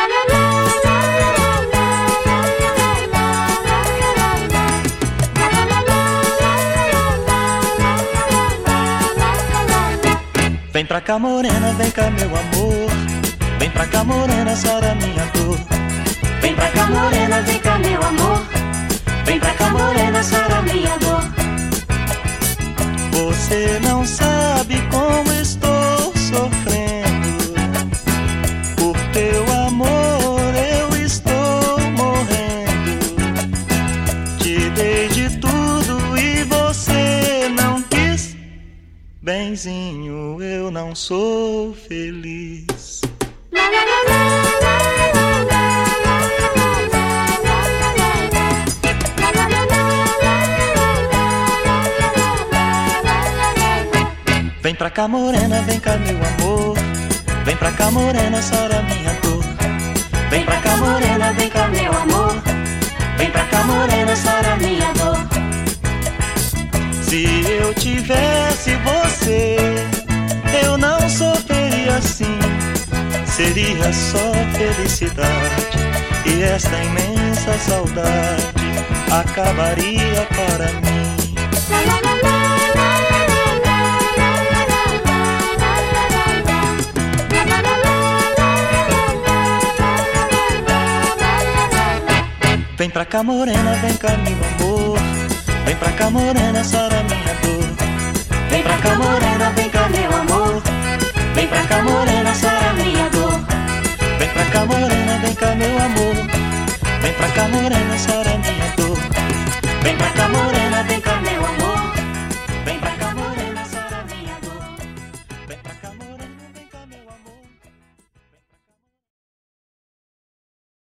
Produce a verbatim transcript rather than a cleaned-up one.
Vem pra cá, morena, vem cá, meu amor. Vem pra cá, morena, sara minha dor. Vem pra cá, morena, vem cá, meu amor. Vem pra cá, morena, sara minha dor. Você não sabe como estou sofrendo. Por teu amor eu estou morrendo. Te dei de tudo e você não quis. Benzinho, eu não sou feliz. Vem pra cá, morena, vem cá, meu amor. Vem pra cá, morena, sara minha dor. Vem pra cá, morena, vem cá, meu amor. Vem pra cá, morena, sara minha dor. Se eu tivesse você, eu não sofreria assim. Seria só felicidade, e esta imensa saudade acabaria para mim. Vem pra cá, morena, vem cá, meu amor. Vem pra cá, morena, sara minha dor. Vem pra cá, morena, vem cá, meu amor. Vem pra cá, morena, sara minha dor. Vem pra cá, morena, vem cá, meu amor. Vem pra cá, morena, sara